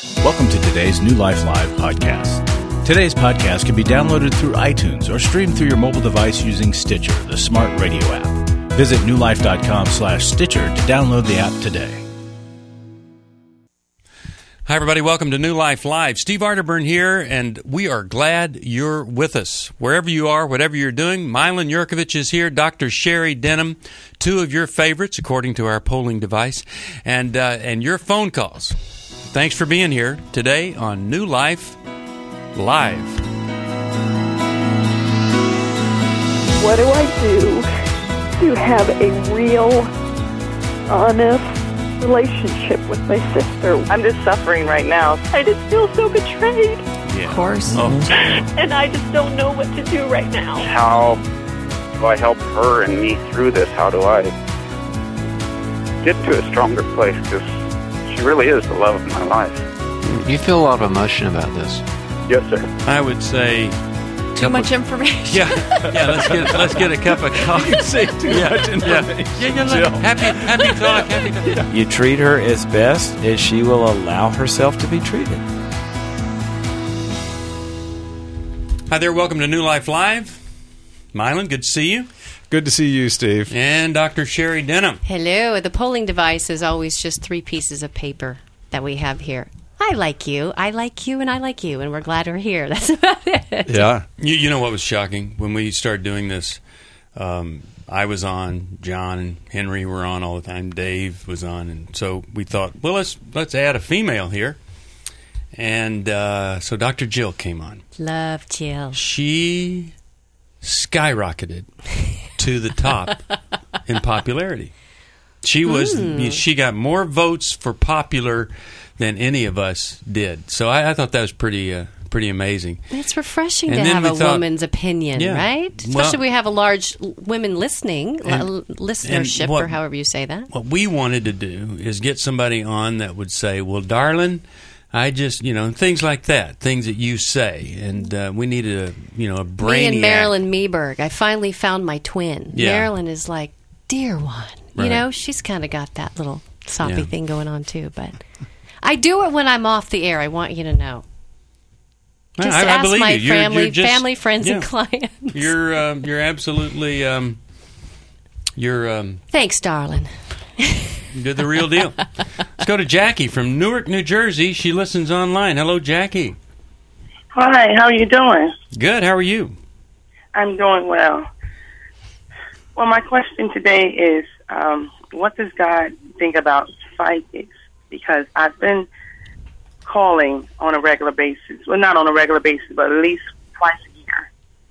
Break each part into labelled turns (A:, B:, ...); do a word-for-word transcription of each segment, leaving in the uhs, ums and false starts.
A: Welcome to today's New Life Live podcast. Today's podcast can be downloaded through iTunes or streamed through your mobile device using Stitcher, the smart radio app. Visit newlife.com slash Stitcher to download the app today.
B: Hi, everybody. Welcome to New Life Live. Steve Arterburn here, and we are glad you're with us. Wherever you are, whatever you're doing, Milan Yurkovich is here, Doctor Sherry Denham, two of your favorites, according to our polling device, and uh, and your phone calls. Thanks for being here today on New Life Live.
C: What do I do to have a real, honest relationship with my sister? I'm just suffering right now. I just feel so betrayed.
B: Yeah.
D: Of course.
B: Oh.
C: And I just don't know what to do right now.
E: How do I help her and me through this? How do I get to a stronger place? Because she really is the love of my life.
D: You feel a lot of emotion about this.
E: Yes, sir.
B: I would say
F: Too much information.
B: Yeah, yeah. Let's get let's get a cup of coffee.
A: Say too
B: Yeah,
A: much information.
B: yeah, yeah. yeah happy, happy talk. Happy talk.
G: You treat her as best as she will allow herself to be treated.
B: Hi there. Welcome to New Life Live. Milan, good to see you.
H: Good to see you, Steve.
B: And Doctor Sherry Denham.
F: Hello. The polling device is always just three pieces of paper that we have here. I like you, I like you, and I like you, and we're glad we're here. That's about it.
H: Yeah.
B: You, you know what was shocking? When we started doing this, um, I was on, John and Henry were on all the time, Dave was on, and so we thought, well, let's let's add a female here. And uh, so Doctor Jill came on.
F: Love Jill.
B: She skyrocketed to the top in popularity. She was mm. she got more votes for popular than any of us did. So I, I thought that was pretty uh, pretty amazing.
F: It's refreshing
B: and
F: to have a
B: thought,
F: woman's opinion,
B: yeah,
F: right? Especially
B: well,
F: if we have a large women listening,
B: and,
F: l- listenership,
B: what,
F: or however you say that.
B: What we wanted to do is get somebody on that would say, well, darling, I just, you know, things like that, things that you say. And uh, we needed a, you know, a brainiac.
F: Me and Marilyn Meberg. I finally found my twin.
B: Yeah.
F: Marilyn is like, dear one. You
B: Right.
F: know, she's kind of got that little soppy
B: Yeah.
F: thing going on, too. But I do it when I'm off the air. I want you to know. Just
B: I, I
F: ask
B: believe
F: my
B: you. You're,
F: family,
B: you're just,
F: family, friends,
B: yeah.
F: and clients.
B: You're uh, you're absolutely um, you're um,
F: Thanks, darling.
B: you're the real deal. Let's go to Jackie from Newark, New Jersey. She listens online. Hello, Jackie.
I: Hi, how are you doing?
B: Good. How are you?
I: I'm doing well. Well, my question today is, um, what does God think about psychics? Because I've been calling on a regular basis. Well, not on a regular basis, but at least twice a year.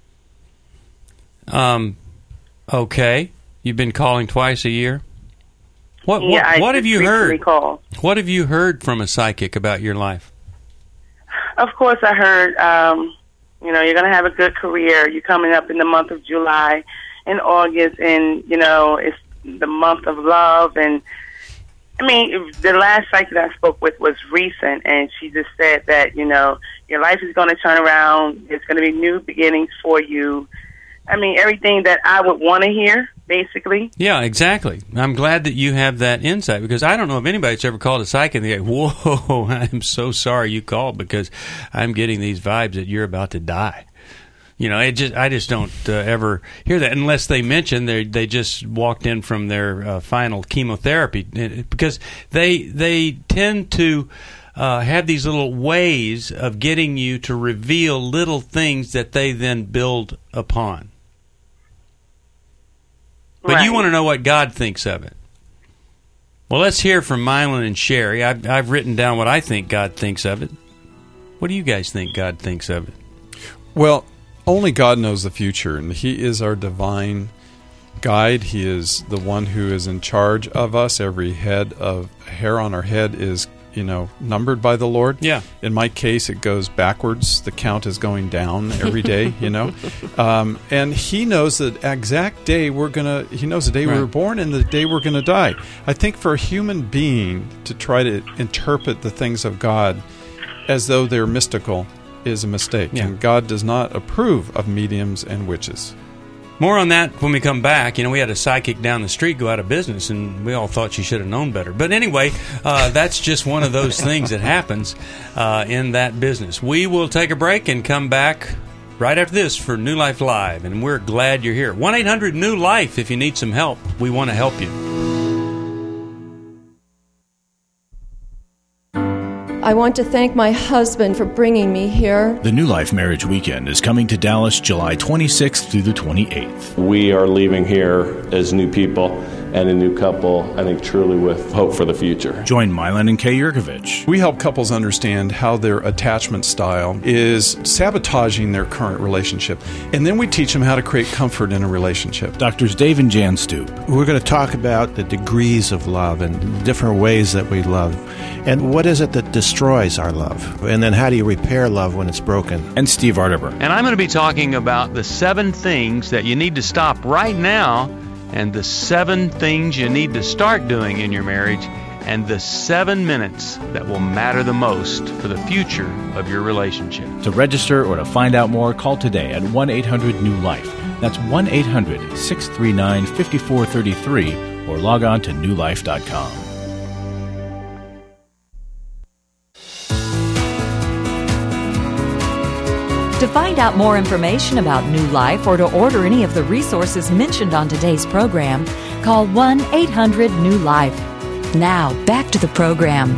B: Um. Okay. You've been calling twice a year. What? What,
I: Yeah, I
B: what have
I: just
B: you
I: recently
B: heard?
I: called.
B: What have you heard from a psychic about your life?
I: Of course, I heard, um, you know, you're going to have a good career. You're coming up in the month of July and August, and, you know, it's the month of love. And, I mean, the last psychic I spoke with was recent, and she just said that, you know, your life is going to turn around. There's going to be new beginnings for you. I mean, everything that I would want to hear, basically.
B: Yeah, exactly. I'm glad that you have that insight, because I don't know if anybody's ever called a psychic and they go, whoa, I'm so sorry you called, because I'm getting these vibes that you're about to die. You know, it just I just don't uh, ever hear that unless they mention they they just walked in from their uh, final chemotherapy, because they they tend to uh, have these little ways of getting you to reveal little things that they then build upon. But
I: Right.
B: you want to know what God thinks of it. Well, let's hear from Milan and Sherry. I've, I've written down what I think God thinks of it. What do you guys think God thinks of it?
H: Well, only God knows the future, and He is our divine guide. He is the one who is in charge of us. Every head of hair on our head is, you know, numbered by the Lord.
B: Yeah.
H: In my case, it goes backwards. The count is going down every day, you know. Um, and He knows the exact day we're going to, He knows the day
B: Right.
H: we were born and the day we're going to die. I think for a human being to try to interpret the things of God as though they're mystical is a mistake.
B: Yeah.
H: And God does not approve of mediums and witches.
B: More on that when we come back. You know, we had a psychic down the street go out of business, and we all thought she should have known better. But anyway, uh, that's just one of those things that happens uh, in that business. We will take a break and come back right after this for New Life Live, and we're glad you're here. one eight hundred new life if you need some help. We want to help you.
J: I want to thank my husband for bringing me here.
A: The New Life Marriage Weekend is coming to Dallas July twenty-sixth through the twenty-eighth.
K: We are leaving here as new people and a new couple, I think truly with hope for the future.
A: Join Milan and Kay Yurkovich.
H: We help couples understand how their attachment style is sabotaging their current relationship, and then we teach them how to create comfort in a relationship.
A: Doctors Dave and Jan Stoop.
L: We're going to talk about the degrees of love and different ways that we love, and what is it that destroys our love, and then how do you repair love when it's broken.
A: And Steve Arterburn.
M: And I'm going to be talking about the seven things that you need to stop right now, and the seven things you need to start doing in your marriage, and the seven minutes that will matter the most for the future of your relationship.
A: To register or to find out more, call today at one eight hundred new life. That's one eight hundred six three nine five four three three, or log on to new life dot com.
N: To find out more information about New Life or to order any of the resources mentioned on today's program, call one eight hundred new life. Now, back to the program.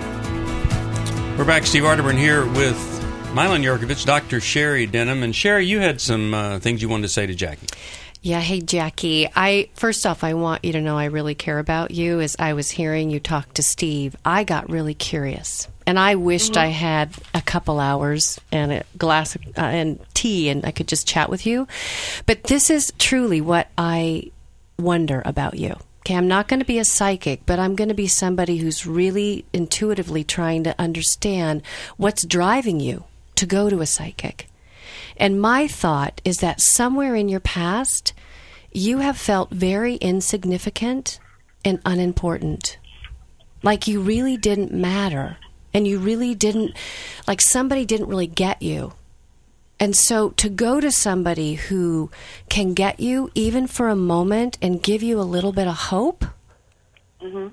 B: We're back. Steve Arterburn here with Milan Yurkovich, Doctor Sherry Denham. And Sherry, you had some uh, things you wanted to say to Jackie.
F: Yeah, hey, Jackie. I first off, I want you to know I really care about you. As I was hearing you talk to Steve, I got really curious. And I wished mm-hmm. I had a couple hours and a glass of, uh, and tea, and I could just chat with you. But this is truly what I wonder about you. Okay, I'm not going to be a psychic, but I'm going to be somebody who's really intuitively trying to understand what's driving you to go to a psychic. And my thought is that somewhere in your past, you have felt very insignificant and unimportant. Like you really didn't matter. And you really didn't, like somebody didn't really get you. And so to go to somebody who can get you even for a moment and give you a little bit of hope, mm-hmm.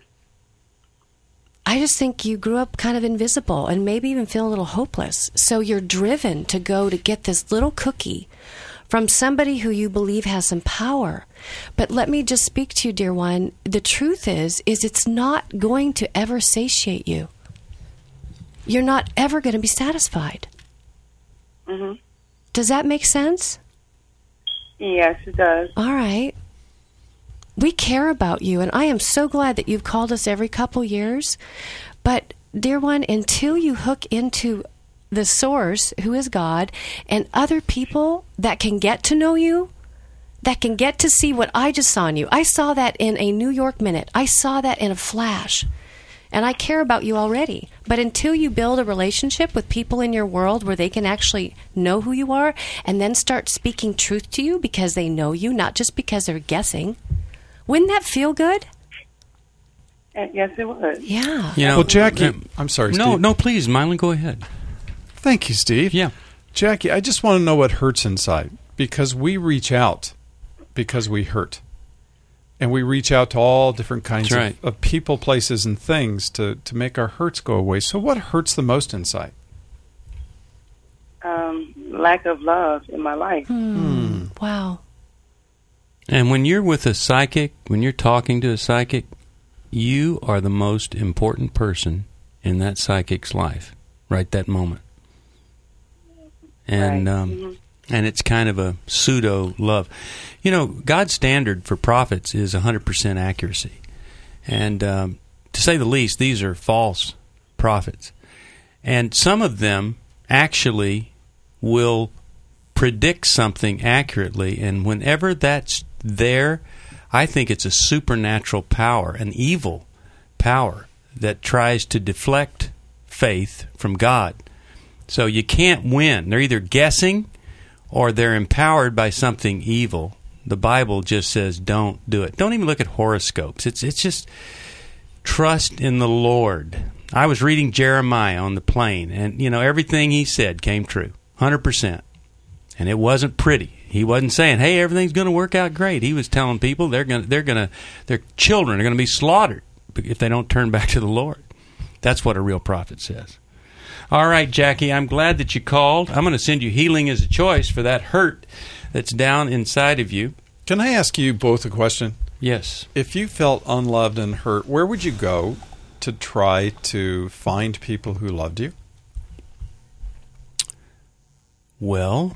F: I just think you grew up kind of invisible and maybe even feel a little hopeless. So you're driven to go to get this little cookie from somebody who you believe has some power. But let me just speak to you, dear one. The truth is, is it's not going to ever satiate you. You're not ever going to be satisfied. Mm-hmm. Does that make sense?
I: Yes, it does.
F: All right. We care about you, and I am so glad that you've called us every couple years. But, dear one, until you hook into the source, who is God, and other people that can get to know you, that can get to see what I just saw in you. I saw that in a New York minute. I saw that in a flash. And I care about you already. But until you build a relationship with people in your world where they can actually know who you are and then start speaking truth to you because they know you, not just because they're guessing, wouldn't that feel good?
I: Uh, yes, it would.
F: Yeah.
B: You know,
H: well, Jackie, uh, I'm sorry,
B: no,
H: Steve.
B: No, please, Milan, go ahead.
H: Thank you, Steve.
B: Yeah.
H: Jackie, I just want to know what hurts inside, because we reach out because we hurt. And we reach out to all different kinds of,
B: right.
H: of people, places, and things to, to make our hurts go away. So what hurts the most inside?
I: Um, lack of love in my life.
F: Hmm. Wow.
B: And when you're with a psychic, when you're talking to a psychic, you are the most important person in that psychic's life, right that moment. And
I: right.
B: um,
I: mm-hmm.
B: and it's kind of a pseudo love. You know, God's standard for prophets is one hundred percent accuracy. And um, to say the least, these are false prophets. And some of them actually will predict something accurately. And whenever that's there, I think it's a supernatural power, an evil power that tries to deflect faith from God. So you can't win. They're either guessing or they're empowered by something evil. The Bible just says don't do it. Don't even look at horoscopes. It's it's just trust in the Lord. I was reading Jeremiah on the plane, and you know everything he said came true, one hundred percent. And it wasn't pretty. He wasn't saying, "Hey, everything's going to work out great." He was telling people they're going, they're going to, their children are going to be slaughtered if they don't turn back to the Lord. That's what a real prophet says. All right, Jackie, I'm glad that you called. I'm going to send you healing as a choice for that hurt that's down inside of you.
H: Can I ask you both a question?
B: Yes.
H: If you felt unloved and hurt, where would you go to try to find people who loved you?
B: Well,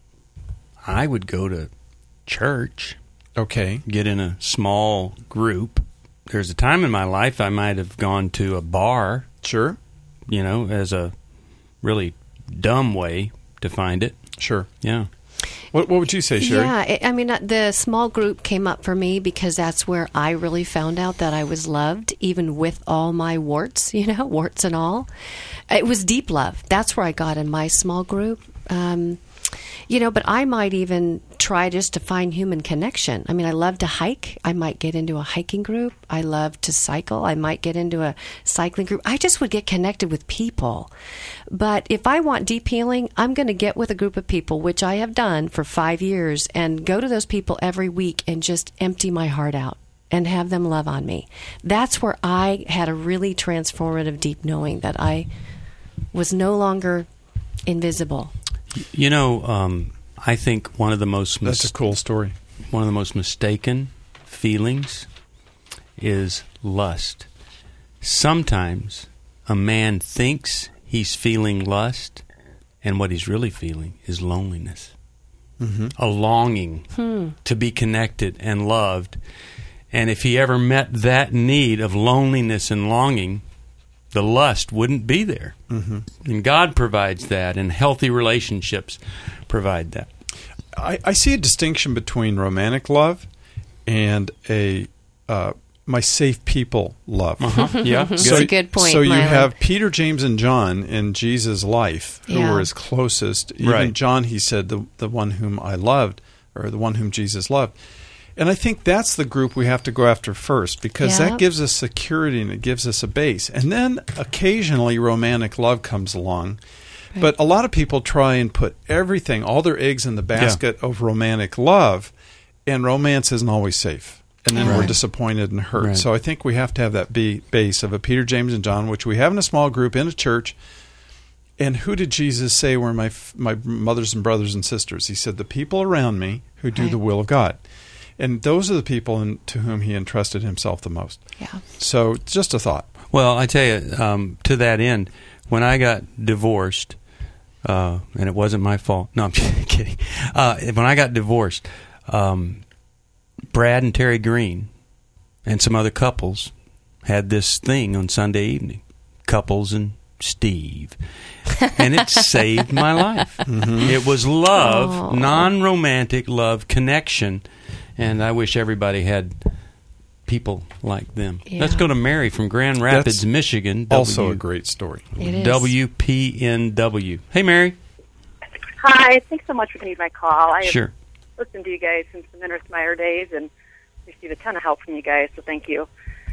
B: I would go to church.
H: Okay.
B: Get in a small group. There's a time in my life I might have gone to a bar.
H: Sure.
B: You know, as a really dumb way to find it.
H: Sure.
B: Yeah.
H: What What would you say, Sherry?
F: Yeah, it, I mean, uh, the small group came up for me because that's where I really found out that I was loved, even with all my warts, you know, warts and all. It was deep love. That's where I got in my small group. Um, you know, but I might even try just to find human connection. I mean, I love to hike. I might get into a hiking group. I love to cycle. I might get into a cycling group. I just would get connected with people. But if I want deep healing, I'm going to get with a group of people, which I have done for five years, and go to those people every week and just empty my heart out and have them love on me. That's where I had a really transformative deep knowing that I was no longer invisible.
B: You know, um, I think one of the most... Mis-
H: That's a cool story.
B: One of the most mistaken feelings is lust. Sometimes a man thinks he's feeling lust, and what he's really feeling is loneliness. Mm-hmm. A longing hmm. to be connected and loved. And if he ever met that need of loneliness and longing, the lust wouldn't be there. Mm-hmm. And God provides that, and healthy relationships provide that.
H: I, I see a distinction between romantic love and a uh, my safe people love.
B: Uh-huh. Yeah,
F: that's so, a good point.
H: So you
F: Mylan.
H: have Peter, James, and John in Jesus' life who
F: yeah.
H: were his closest. Even
B: right.
H: John, he said, the the one whom I loved, or the one whom Jesus loved. And I think that's the group we have to go after first, because
F: yep.
H: that gives us security and it gives us a base. And then occasionally romantic love comes along. Right. But a lot of people try and put everything, all their eggs in the basket yeah. of romantic love, and romance isn't always safe. And then right. we're disappointed and hurt. Right. So I think we have to have that be- base of a Peter, James, and John, which we have in a small group in a church. And who did Jesus say were my f- my mothers and brothers and sisters? He said, the people around me who do right. the will of God. And those are the people in, to whom he entrusted himself the most.
F: Yeah.
H: So just a thought.
B: Well, I tell you, um, to that end, when I got divorced, uh, and it wasn't my fault. No, I'm kidding. Uh, when I got divorced, um, Brad and Terry Green and some other couples had this thing on Sunday evening, Couples and Steve. And it saved my life. Mm-hmm. It was love, Aww. non-romantic love, connection. And I wish everybody had people like them.
F: Yeah.
B: Let's go to Mary from Grand Rapids,
H: That's
B: Michigan.
H: Also w- a great story.
F: It is.
B: W P N W. Hey, Mary.
O: Hi. Thanks so much for taking my call. I
B: sure.
O: have listened to you guys since the Minnesota Meyer days and received a ton of help from you guys, so thank you.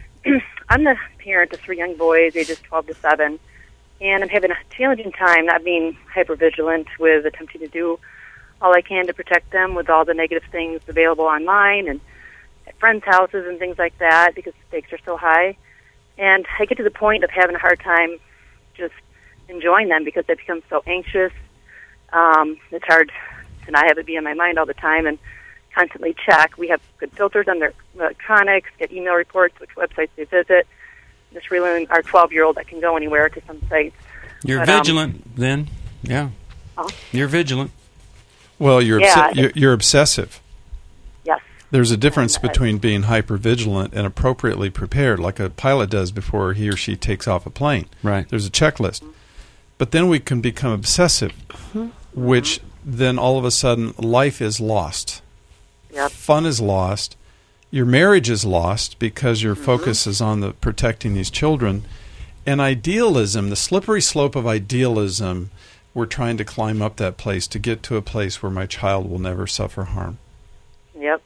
O: I'm the parent of three young boys, ages twelve to seven, and I'm having a challenging time not being hypervigilant with attempting to do all I can to protect them with all the negative things available online and at friends' houses and things like that because the stakes are so high. And I get to the point of having a hard time just enjoying them because I become so anxious. Um, it's hard to not have it be in my mind all the time and constantly check. We have good filters on their electronics, get email reports, which websites they visit. Just really our twelve-year-old that can go anywhere to some sites.
B: You're
O: but,
B: vigilant
O: um,
B: then. Yeah.
O: Oh.
B: You're vigilant.
H: Well, you're,
O: yeah,
H: obs- you're you're obsessive.
O: Yes.
H: There's a difference
O: and, uh,
H: between being hypervigilant and appropriately prepared, like a pilot does before he or she takes off a plane.
B: Right.
H: There's a checklist. But then we can become obsessive, mm-hmm. which then all of a sudden life is lost.
O: Yep.
H: Fun is lost. Your marriage is lost because your mm-hmm. focus is on the protecting these children. And idealism, the slippery slope of idealism, we're trying to climb up that place to get to a place where my child will never suffer harm.
O: Yep.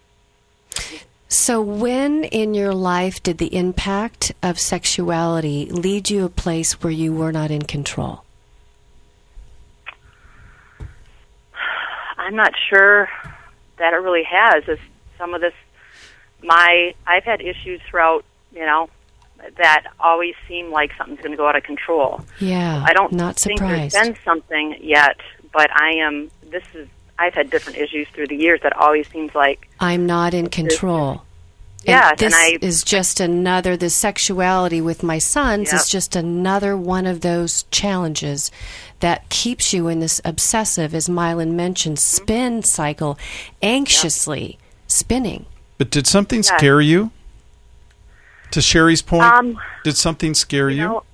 F: So when in your life did the impact of sexuality lead you a place where you were not in control?
O: I'm not sure that it really has is some of this. My I've had issues throughout, you know, that always seem like something's going to go out of control.
F: Yeah,
O: I don't
F: not
O: think
F: surprised.
O: there's been something yet, but I am. This is. I've had different issues through the years that always seems like
F: I'm not in control.
O: Yeah,
F: and this
O: and I,
F: is just another. The sexuality with my sons
O: Yep.
F: is just another one of those challenges that keeps you in this obsessive, as Mylan mentioned, spin cycle, anxiously spinning.
H: But did something
O: Yeah.
H: scare you? To Sherry's point,
O: Um,
H: did something scare you?
O: you know,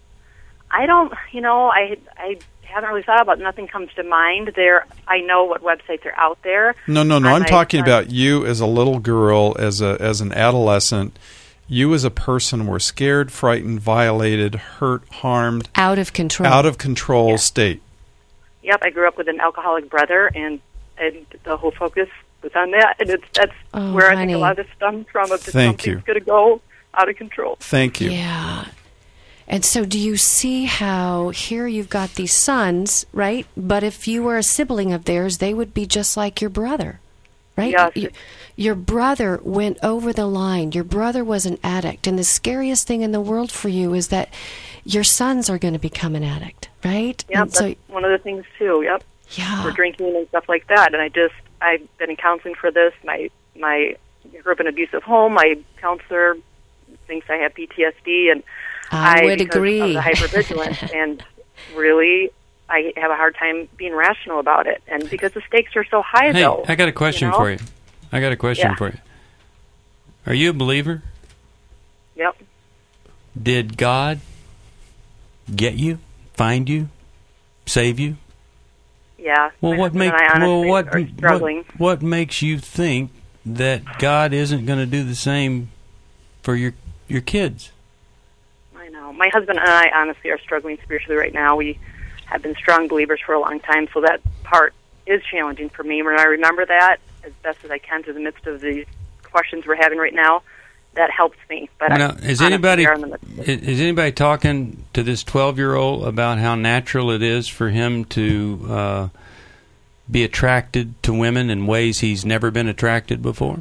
O: I don't. You know, I I haven't really thought about. Nothing comes to mind. There, I know what websites are out there.
H: No, no, no.
O: I
H: I'm
O: might-
H: talking about you as a little girl, as a as an adolescent. You as a person were scared, frightened, violated, hurt, harmed,
F: Out of control.
H: out of control state.
O: Yep, I grew up with an alcoholic brother, and and the whole focus was on that. And it's that's
F: Oh,
O: where I
F: honey.
O: think a lot of this stems from. Of
H: Thank you.
O: something's going to go out of control.
H: Thank you.
F: Yeah. And so do you see how here you've got these sons, right? But if you were a sibling of theirs, they would be just like your brother, right?
O: Yes.
F: Y- Your brother went over the line. Your brother was an addict. And the scariest thing in the world for you is that your sons are going to become an addict, right?
O: Yep,
F: And
O: that's
F: so,
O: one of the things too. Yep.
F: Yeah.
O: For drinking and stuff like that. And I just I've been in counseling for this. My my I grew up in an abusive home. My counselor thinks I have P T S D, and
F: I would
O: because
F: agree.
O: of the hypervigilance, and really I have a hard time being rational about it. And because the stakes are so high,
B: Hey,
O: though.
B: I got a question
O: you know?
B: for you. I got a question
O: Yeah.
B: for you. Are you a believer?
O: Yep.
B: Did God get you, find you, save you?
O: Yeah.
B: Well,
O: my
B: what
O: husband
B: make
O: and I
B: well
O: honestly
B: what,
O: are
B: what
O: struggling.
B: what makes you think that God isn't going to do the same for your your kids?
O: I know. My husband and I honestly are struggling spiritually right now. We have been strong believers for a long time, so that part is challenging for me. When I remember that as best as I can through the midst of these questions we're having right now, that helps me. But
B: Now,
O: I,
B: is
O: honestly,
B: anybody
O: we are in the midst of it.
B: is anybody talking to this twelve-year-old about how natural it is for him to uh, be attracted to women in ways he's never been attracted before?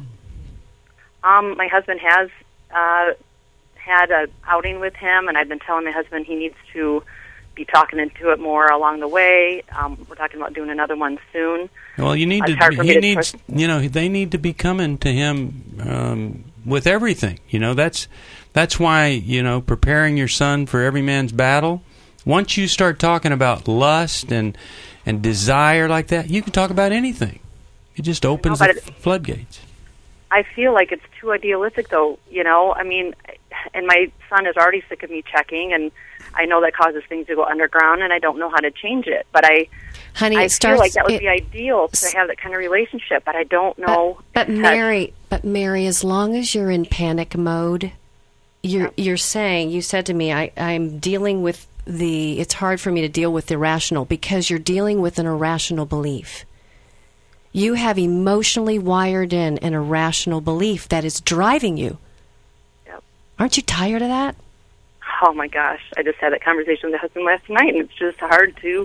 O: Um, my husband has uh, had an outing with him, and I've been telling my husband he needs to be talking into it more along the way. Um, we're talking about doing another one soon.
B: Well, you need
O: It's
B: to.
O: hard for me
B: He
O: to
B: needs.
O: trust-
B: You know, they need to be coming to him um, with everything. You know, that's that's why you know preparing your son for every man's battle. Once you start talking about lust and and desire like that, you can talk about anything. It just opens
O: but
B: the
O: it-
B: floodgates.
O: I feel like it's too idealistic, though, you know? I mean, and my son is already sick of me checking, and I know that causes things to go underground, and I don't know how to change it. But I,
F: honey,
O: I
F: it starts,
O: feel like that would
F: it,
O: be ideal to have that kind of relationship, but I don't know.
F: But
O: if that's-
F: Mary, but Mary, as long as you're in panic mode, you're you're saying, you said to me, I, I'm dealing with the, it's hard for me to deal with the irrational because you're dealing with an irrational belief. You have emotionally wired in an irrational belief that is driving you.
O: Yep.
F: Aren't you tired of that?
O: Oh my gosh, I just had that conversation with my husband last night, and it's just hard to,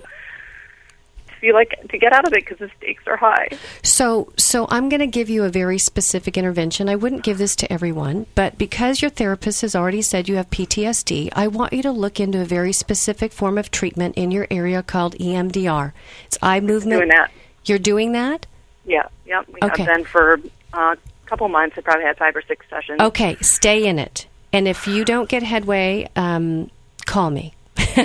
O: to feel like to get out of it because the stakes are high.
F: So, so I'm going to give you a very specific intervention. I wouldn't give this to everyone, but because your therapist has already said you have P T S D, I want you to look into a very specific form of treatment in your area called E M D R. It's eye movement.
O: Doing that.
F: You're doing that?
O: Yeah, yep. We
F: Okay.
O: have been for uh, a couple months. I probably had five or six sessions.
F: Okay, stay in it. And if you don't get headway, um, call me.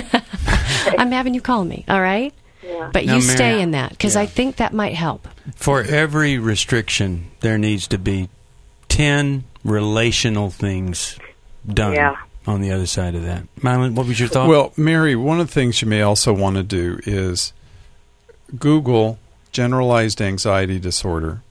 F: I'm having you call me, all right?
O: Yeah.
F: But
B: Now,
F: you
B: Mary-
F: stay in that because I think that might help.
B: For every restriction, there needs to be ten relational things done
O: Yeah.
B: on the other side of that. Mylan, what was your thought?
H: Well, Mary, one of the things you may also want to do is Google generalized anxiety disorder,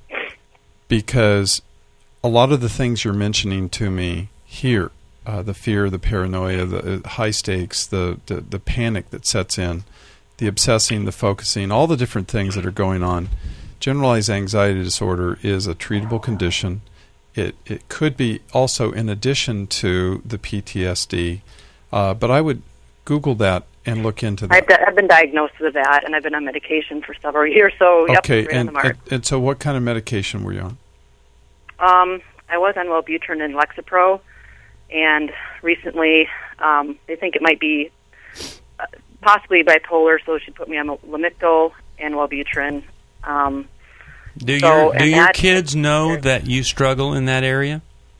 H: because a lot of the things you're mentioning to me here, uh, the fear, the paranoia, the uh, high stakes, the, the, the panic that sets in, the obsessing, the focusing, all the different things that are going on, generalized anxiety disorder is a treatable condition. It, it could be also in addition to the P T S D, uh, but I would Google that and look into that.
O: I've, di- I've been diagnosed with that, and I've been on medication for several years. So yep,
H: okay,
O: right
H: and,
O: on the mark.
H: and and so what kind of medication were you on?
O: Um, I was on Wellbutrin and Lexapro, and recently um, they think it might be uh, possibly bipolar, so she put me on Lamictal and Wellbutrin. Um,
B: do
O: so,
B: your do your
O: that,
B: kids know that you struggle in that area?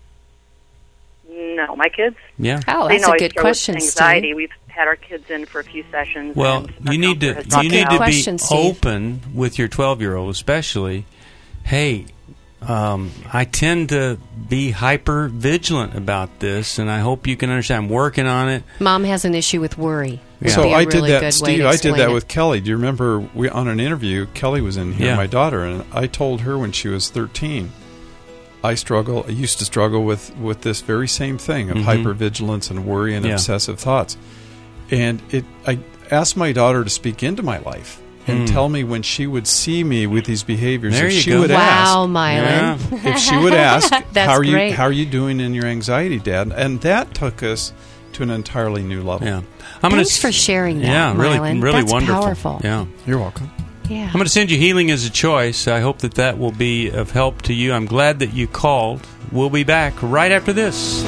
O: No, my kids.
B: Yeah.
F: Oh,
O: they
F: that's
O: know
F: a
O: I
F: good
O: struggle with
F: question,
O: anxiety.
F: Steve.
O: We've had our kids in for a few sessions.
B: Well,
O: and
B: you need to
O: has
B: you need to
F: question,
B: be
F: Steve.
B: open with your twelve-year-old, especially. Hey, um, I tend to be hyper vigilant about this, and I hope you can understand. I'm working on it.
F: Mom has an issue with worry.
B: Yeah.
H: So
F: Be a
H: I
F: really
H: did that,
F: good way
H: Steve.
F: to
H: I did
F: explain
H: that
F: it.
H: with Kelly. Do you remember we on an interview? Kelly was in here,
B: Yeah.
H: my daughter, and I told her when she was thirteen. I struggle. I used to struggle with, with this very same thing of
B: Mhm.
H: hypervigilance and worry and
B: Yeah.
H: obsessive thoughts. And it, I asked my daughter to speak into my life and
B: Mm.
H: tell me when she would see me with these behaviors.
B: There
H: if
B: you
H: she
B: go.
H: would
F: Wow,
H: ask,
F: Mylan.
H: if she would ask,
F: That's
H: how are you
F: great.
H: how are you doing in your anxiety, Dad? And that took us to an entirely new level.
B: Yeah, I'm gonna
F: Thanks
B: s-
F: for sharing that,
B: Yeah, really,
F: Mylan.
B: really
F: That's
B: wonderful.
F: powerful.
B: Yeah,
H: you're welcome.
F: Yeah.
B: I'm going to send you Healing as a Choice. I hope that that will be of help to you. I'm glad that you called. We'll be back right after this.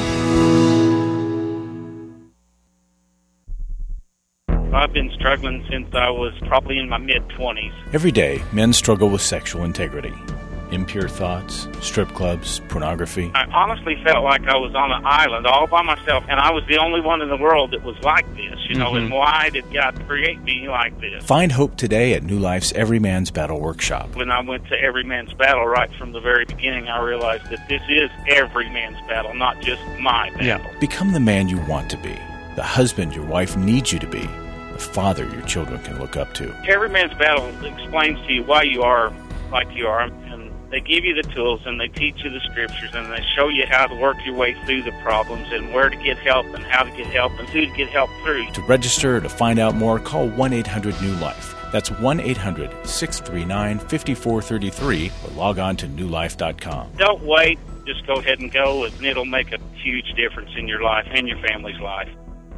P: I've been struggling since I was probably in my mid-twenties.
A: Every day, men struggle with sexual integrity. Impure thoughts, strip clubs, pornography.
P: I honestly felt like I was on an island all by myself, and I was the only one in the world that was like this, you know,
A: Mhm.
P: and why did God create me like this?
A: Find hope today at New Life's Every Man's Battle Workshop.
P: When I went to Every Man's Battle right from the very beginning, I realized that this is every man's battle, not just my battle.
A: Become the man you want to be, the husband your wife needs you to be, the father your children can look up to.
P: Every Man's Battle explains to you why you are like you are, and they give you the tools, and they teach you the scriptures, and they show you how to work your way through the problems, and where to get help, and how to get help, and who to get help through.
A: To register or to find out more, call one eight hundred new life. That's one eight hundred six three nine five four three three or log on to new life dot com.
P: Don't wait. Just go ahead and go, and it'll make a huge difference in your life and your family's life.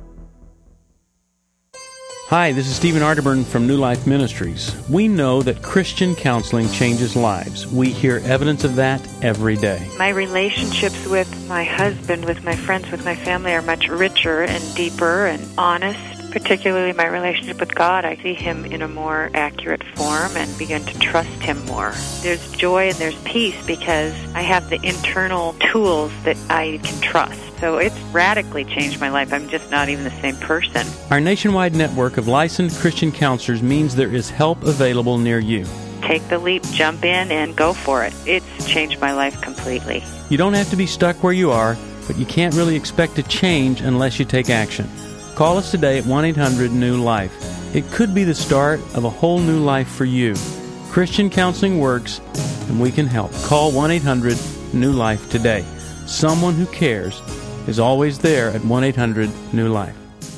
B: Hi, this is Stephen Arterburn from New Life Ministries. We know that Christian counseling changes lives. We hear evidence of that every day.
Q: My relationships with my husband, with my friends, with my family are much richer and deeper and honest. Particularly my relationship with God, I see Him in a more accurate form and begin to trust Him more. There's joy and there's peace because I have the internal tools that I can trust. So it's radically changed my life. I'm just not even the same person.
B: Our nationwide network of licensed Christian counselors means there is help available near you.
Q: Take the leap, jump in, and go for it. It's changed my life completely.
B: You don't have to be stuck where you are, but you can't really expect to change unless you take action. Call us today at one eight hundred new life. It could be the start of a whole new life for you. Christian counseling works, and we can help. Call one eight hundred new life today. Someone who cares is always there at one eight hundred new life.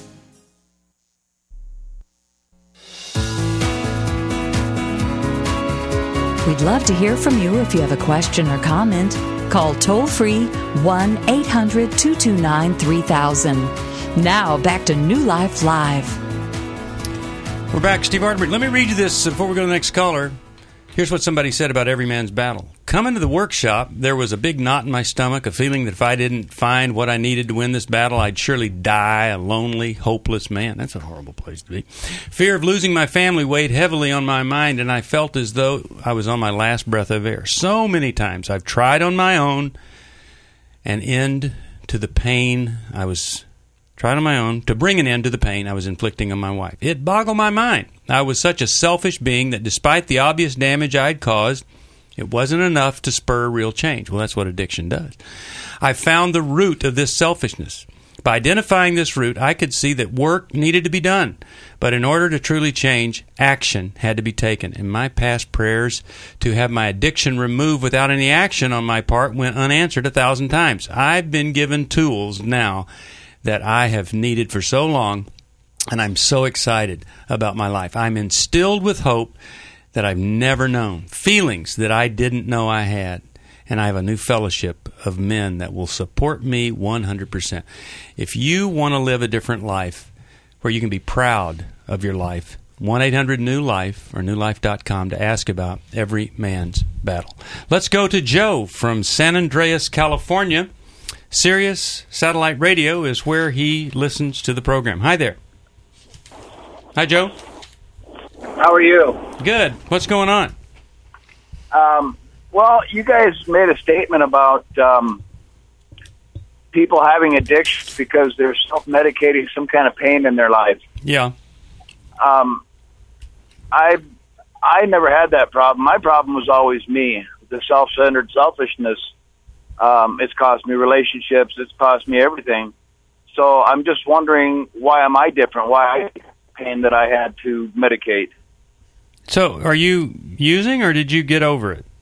N: We'd love to hear from you if you have a question or comment. Call toll-free one eight hundred two two nine three thousand. Now, back to New Life Live.
B: We're back. Steve Arterburn. Let me read you this before we go to the next caller. Here's what somebody said about Every Man's Battle. Coming to the workshop, there was a big knot in my stomach, a feeling that if I didn't find what I needed to win this battle, I'd surely die a lonely, hopeless man. That's a horrible place to be. Fear of losing my family weighed heavily on my mind, and I felt as though I was on my last breath of air. So many times I've tried on my own an end to the pain I was tried on my own to bring an end to the pain I was inflicting on my wife. It boggled my mind. I was such a selfish being that despite the obvious damage I'd caused, it wasn't enough to spur real change. Well, that's what addiction does. I found the root of this selfishness. By identifying this root, I could see that work needed to be done. But in order to truly change, action had to be taken. And my past prayers to have my addiction removed without any action on my part went unanswered a thousand times. I've been given tools now that I have needed for so long, and I'm so excited about my life. I'm instilled with hope that I've never known, feelings that I didn't know I had, and I have a new fellowship of men that will support me one hundred percent. If you want to live a different life, where you can be proud of your life. one eight hundred new life or new life dot com to ask about every man's battle. Let's go to Joe from San Andreas, California. Sirius Satellite Radio is where he listens to the program. Hi there. Hi, Joe.
R: How are you?
B: Good. What's going on?
R: Um, well, you guys made a statement about um, people having addictions because they're self-medicating some kind of pain in their life.
B: Yeah.
R: Um, I I never had that problem. My problem was always me, the self-centered selfishness. Um, it's cost me relationships. It's cost me everything. So I'm just wondering, why am I different? Why I had pain that I had to medicate?
B: So are you using, or did you get over it?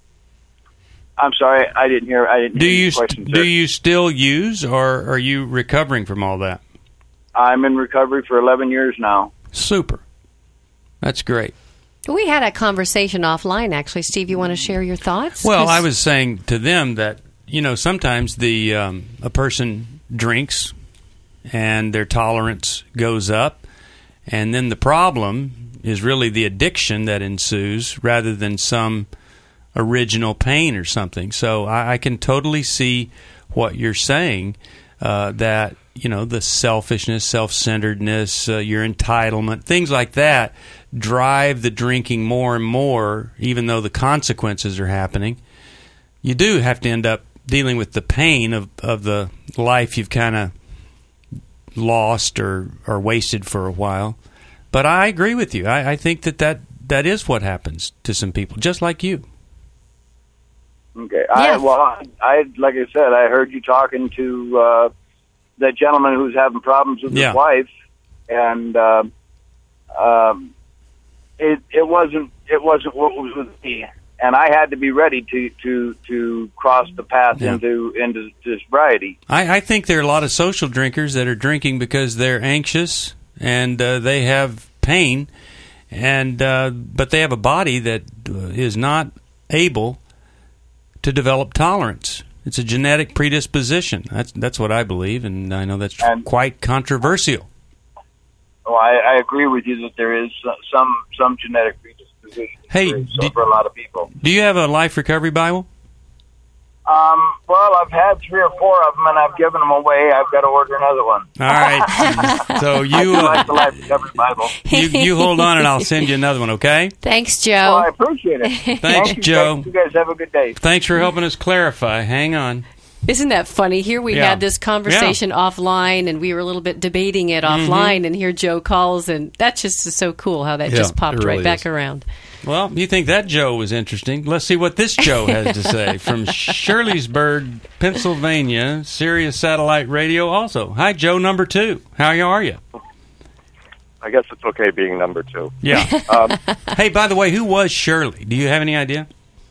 R: I'm sorry, I didn't hear. I didn't
B: do
R: hear
B: you
R: your question,
B: do
R: sir.
B: you still use, or are you recovering from all that?
R: I'm in recovery for eleven years now.
B: Super. That's great.
F: We had a conversation offline, actually. Steve, you want to share your thoughts?
B: Well,
F: 'Cause-
B: I was saying to them that, you know, sometimes the um, a person drinks and their tolerance goes up, and then the problem is really the addiction that ensues rather than some original pain or something. So I, I can totally see what you're saying, uh, that, you know, the selfishness, self-centeredness, uh, your entitlement, things like that drive the drinking more and more, even though the consequences are happening. You do have to end up dealing with the pain of, of the life you've kind of lost or, or wasted for a while. But I agree with you. I, I think that, that that is what happens to some people, just like you.
R: Okay. I, well, I, I like I said, I heard you talking to uh, that gentleman who's having problems with
B: Yeah.
R: his wife, and uh, um, it it wasn't it wasn't what was with me, and I had to be ready to to, to cross the path
B: Yeah.
R: into into to sobriety.
B: I, I think there are a lot of social drinkers that are drinking because they're anxious and uh, they have pain, and uh, but they have a body that uh, is not able to develop tolerance. It's a genetic predisposition. That's that's what I believe, and I know that's
R: And-
B: quite controversial.
R: Oh, I, I agree with you that there is some some genetic predisposition
B: Hey,
R: for,
B: did-
R: for a lot of people.
B: Do you have a Life Recovery Bible?
R: Um, well, I've had three or four of them, and I've given them away. I've got to order another one.
B: All right. So you
R: I do
B: uh,
R: like the Life Recovery Bible.
B: you you hold on, and I'll send you another one. Okay.
F: Thanks, Joe.
R: Well, I appreciate it.
B: Thanks,
R: Thank you,
B: Joe.
R: guys. You guys have a good day.
B: Thanks for helping us clarify. Hang on.
F: Isn't that funny? Here we
B: Yeah.
F: had this conversation offline, and we were a little bit debating it
B: Mhm.
F: offline, and here Joe calls, and that just is so cool how that
B: Yeah,
F: just popped
B: it really
F: right back
B: is.
F: around.
B: Well, you think that Joe was interesting. Let's see what this Joe has to say from Shirleysburg, Pennsylvania, Sirius Satellite Radio also. Hi, Joe number two. How are you?
S: I guess it's okay being number two.
B: Yeah.
S: Um,
B: Hey, by the way, who was Shirley? Do you have any idea?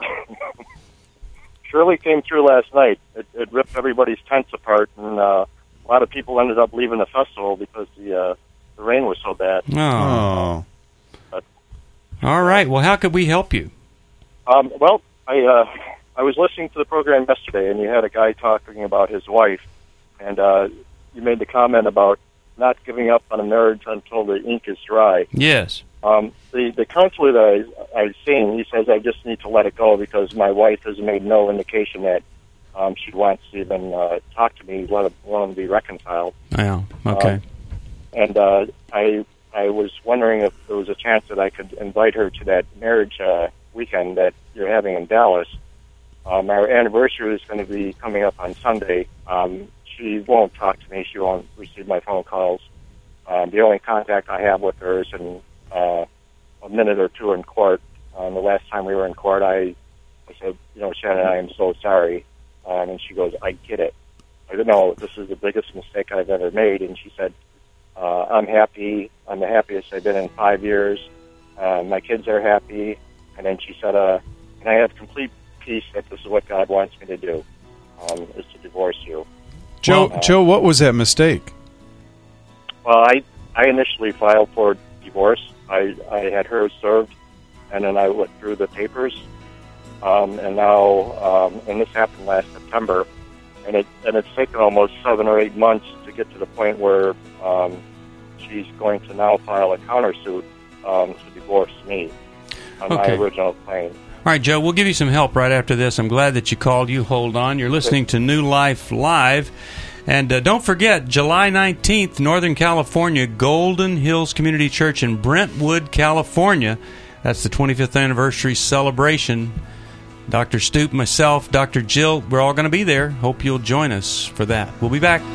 S: Shirley came through last night. It, it ripped everybody's tents apart, and uh, a lot of people ended up leaving the festival because the uh, the rain was so bad.
B: Oh. All right. Well, how could we help you?
S: Um, well, I uh, I was listening to the program yesterday, and you had a guy talking about his wife, and uh, you made the comment about not giving up on a marriage until the ink is dry.
B: Yes.
S: Um, the the counselor that I, I've seen, he says I just need to let it go because my wife has made no indication that um, she wants to even uh, talk to me, let alone be reconciled.
B: Yeah. Okay.
S: Um, and uh, I I was wondering if there was a chance that I could invite her to that marriage uh, weekend that you're having in Dallas. Um, our anniversary is going to be coming up on Sunday. Um, she won't talk to me. She won't receive my phone calls. Um, the only contact I have with her is in uh, a minute or two in court. Um, the last time we were in court, I, I said, you know, Shannon, I am so sorry. Um, and she goes, I get it. I said, no, this is the biggest mistake I've ever made. And she said, uh, I'm happy. I'm the happiest I've been in five years. Uh, my kids are happy. And then she said, uh, and I have complete peace that this is what God wants me to do, um, is to divorce you.
H: Joe,
S: Uh,
H: Joe, what was that mistake?
S: Well, I, I initially filed for divorce. I, I had her served, and then I went through the papers. Um, and now, um, and this happened last September, and it and it's taken almost seven or eight months to get to the point where um, she's going to now file a countersuit um, to divorce me on
B: Okay.
S: my original claim.
B: All right, Joe, we'll give you some help right after this. I'm glad that you called. You hold on. You're listening to New Life Live. And uh, don't forget, July nineteenth, Northern California, Golden Hills Community Church in Brentwood, California. That's the twenty-fifth anniversary celebration. Doctor Stoop, myself, Doctor Jill, we're all going to be there. Hope you'll join us for that. We'll be back.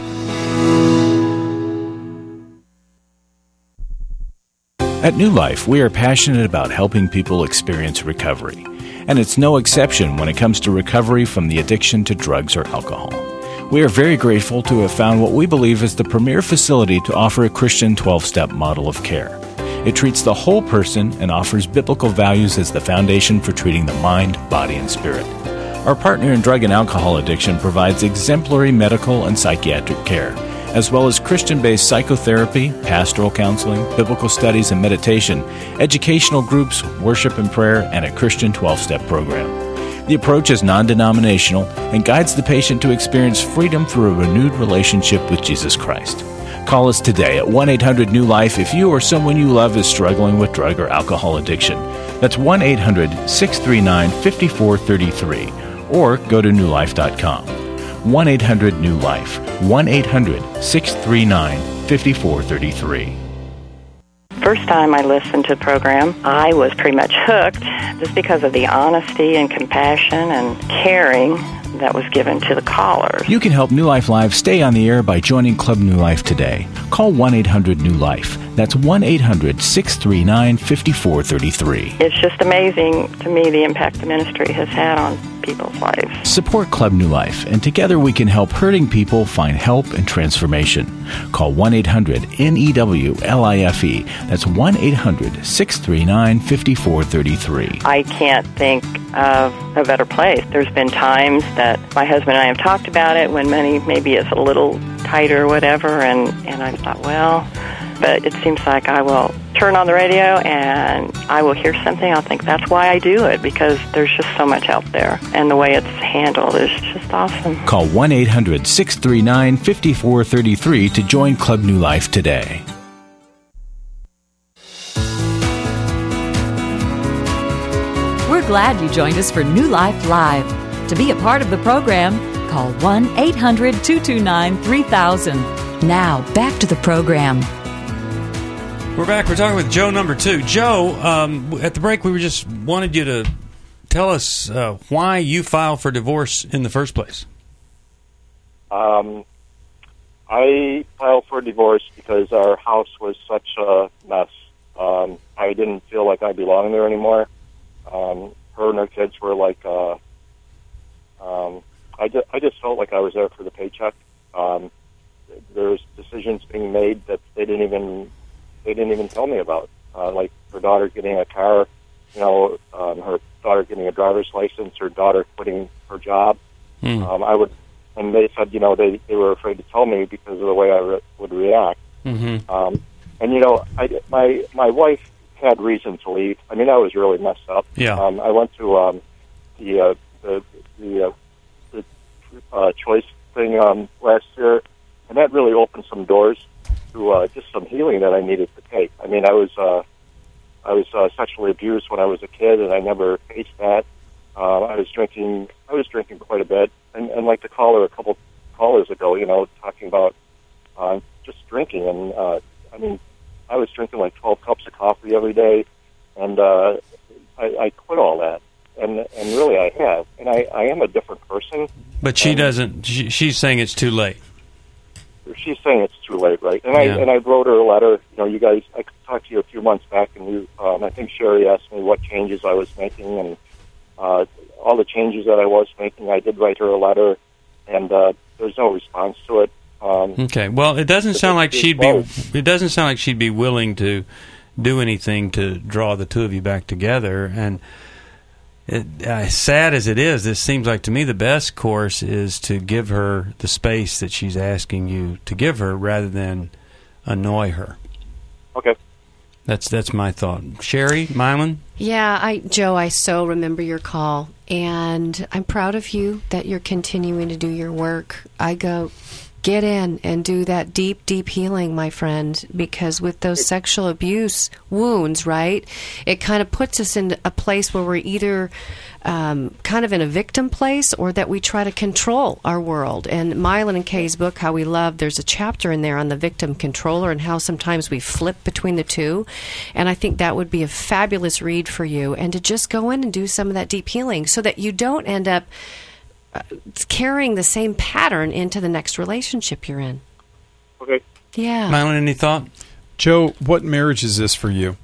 A: At New Life, we are passionate about helping people experience recovery. And it's no exception when it comes to recovery from the addiction to drugs or alcohol. We are very grateful to have found what we believe is the premier facility to offer a Christian twelve-step model of care. It treats the whole person and offers biblical values as the foundation for treating the mind, body, and spirit. Our partner in drug and alcohol addiction provides exemplary medical and psychiatric care, as well as Christian-based psychotherapy, pastoral counseling, biblical studies and meditation, educational groups, worship and prayer, and a Christian twelve-step program. The approach is non-denominational and guides the patient to experience freedom through a renewed relationship with Jesus Christ. Call us today at one eight hundred new life if you or someone you love is struggling with drug or alcohol addiction. That's one eight hundred six three nine five four three three, or go to new life dot com. one eight hundred new life, one eight hundred six three nine five four three three.
T: First time I listened to the program, I was pretty much hooked just because of the honesty and compassion and caring that was given to the callers.
A: You can help New Life Live stay on the air by joining Club New Life today. Call one eight hundred new life. That's one eight hundred six three nine five four three three.
T: It's just amazing to me the impact the ministry has had on people's lives.
A: Support Club New Life, and together we can help hurting people find help and transformation. Call one eight hundred N E W L I F E. That's one eight hundred six three nine five four three three.
T: I can't think of a better place. There's been times that my husband and I have talked about it when money maybe is a little tighter or whatever, and, and I thought, well, but it seems like I will turn on the radio and I will hear something. I'll think that's why I do it, because there's just so much out there, and the way it's handled is just awesome.
A: Call one eight hundred six three nine five four three three to join Club New Life today.
N: We're glad you joined us for New Life Live. To be a part of the program, call one eight hundred two two nine three thousand. Now, back to the program.
B: We're back. We're talking with Joe number two. Joe, um, at the break, we were just wanted you to tell us uh, why you filed for divorce in the first place.
S: Um, I filed for divorce because our house was such a mess. Um, I didn't feel like I belonged there anymore. Um, her and her kids were like, uh, um, I, just, I just felt like I was there for the paycheck. Um, there's decisions being made that they didn't even they didn't even tell me about, uh, like her daughter getting a car, you know, um, her daughter getting a driver's license, her daughter quitting her job.
B: Mm.
S: Um, I would, and they said, you know, they, they were afraid to tell me because of the way I re- would react.
B: Mm-hmm.
S: Um, and you know, I, my my wife had reason to leave. I mean, I was really messed up.
B: Yeah.
S: Um, I went to um, the uh, the the, uh, the uh, choice thing um, last year, and that really opened some doors to uh, just some healing that I needed to take. I mean, I was uh, I was uh, sexually abused when I was a kid, and I never faced that. Uh, I was drinking. I was drinking quite a bit, and, and like the caller a couple callers ago, you know, talking about uh, just drinking, and uh, I mean, I was drinking like twelve cups of coffee every day, and uh, I, I quit all that, and and really I have, and I, I am a different person.
B: But she
S: and
B: doesn't. She, she's saying it's too late.
S: She's saying it's too late, right? And
B: Yeah.
S: I and I wrote her a letter. You know, you guys, I talked to you a few months back, and you, um, I think Sherry asked me what changes I was making, and uh, all the changes that I was making. I did write her a letter, and uh, there's no response to it. Um,
B: Okay. Well, it doesn't sound like she'd be. It doesn't sound like she'd be willing to do anything to draw the two of you back together. And it, uh, sad as it is, this seems like to me the best course is to give her the space that she's asking you to give her, rather than annoy her.
S: Okay.
B: That's that's my thought. Sherry, Mylan?
F: Yeah, I Joe, I so remember your call, and I'm proud of you that you're continuing to do your work. I go Get in and do that deep, deep healing, my friend, because with those sexual abuse wounds, right, it kind of puts us in a place where we're either um, kind of in a victim place or that we try to control our world. And Mylan and Kay's book, How We Love, there's a chapter in there on the victim controller and how sometimes we flip between the two. And I think that would be a fabulous read for you, and to just go in and do some of that deep healing so that you don't end up carrying the same pattern into the next relationship you're in.
S: Okay.
F: Yeah.
B: Mylan, any thought?
H: Joe, what marriage is this for you?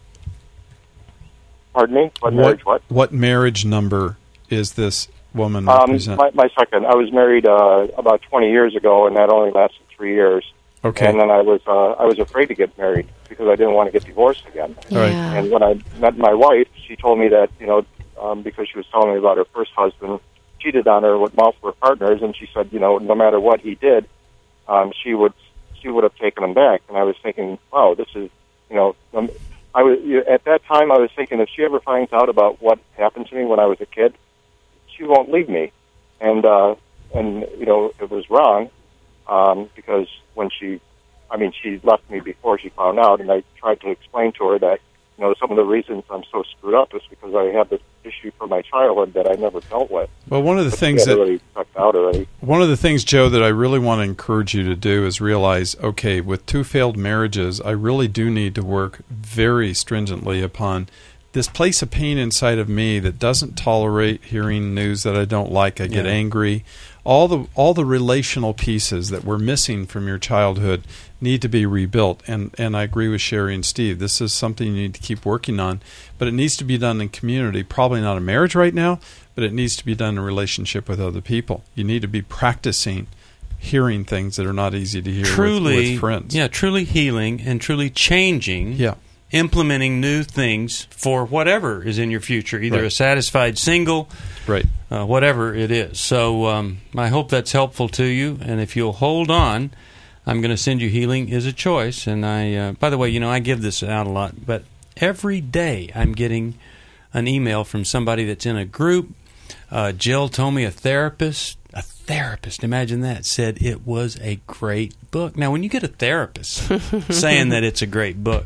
S: Pardon me? What marriage, what?
H: What marriage number is this woman
S: Um,
H: represent?
S: my, my second. I was married uh, about twenty years ago, and that only lasted three years.
H: Okay.
S: And then I was uh, I was afraid to get married because I didn't want to get divorced again.
H: Yeah. Right.
S: And when I met my wife, she told me that, you know, um, because she was telling me about her first husband cheated on her with multiple partners, and she said, you know, no matter what he did, um, she would she would have taken him back. And I was thinking, wow, this is, you know, um, I was you know, at that time I was thinking if she ever finds out about what happened to me when I was a kid, she won't leave me. And uh, and you know, it was wrong um, because when she, I mean, she left me before she found out, and I tried to explain to her that, you know, some of the reasons I'm so screwed up is because I had this issue from my childhood that I never dealt with.
H: Well, one of the
S: But
H: things
S: she had
H: that
S: already checked out already.
H: One of the things, Joe, that I really want to encourage you to do is realize, okay, with two failed marriages, I really do need to work very stringently upon this place of pain inside of me that doesn't tolerate hearing news that I don't like. I get
B: Yeah.
H: angry. All the all the relational pieces that were missing from your childhood need to be rebuilt. And, and I agree with Sherry and Steve. This is something you need to keep working on, but it needs to be done in community. Probably not a marriage right now, but it needs to be done in relationship with other people. You need to be practicing hearing things that are not easy to hear
B: truly,
H: with, with friends.
B: Yeah, truly healing and truly changing.
H: Yeah.
B: Implementing new things for whatever is in your future, either
H: Right.
B: a satisfied single,
H: right,
B: uh, whatever it is. So um, I hope that's helpful to you. And if you'll hold on, I'm going to send you Healing is a Choice. And I, uh, by the way, you know, I give this out a lot, but every day I'm getting an email from somebody that's in a group. Uh, Jill told me a therapist, a therapist, imagine that, said it was a great book. Now, when you get a therapist saying that it's a great book,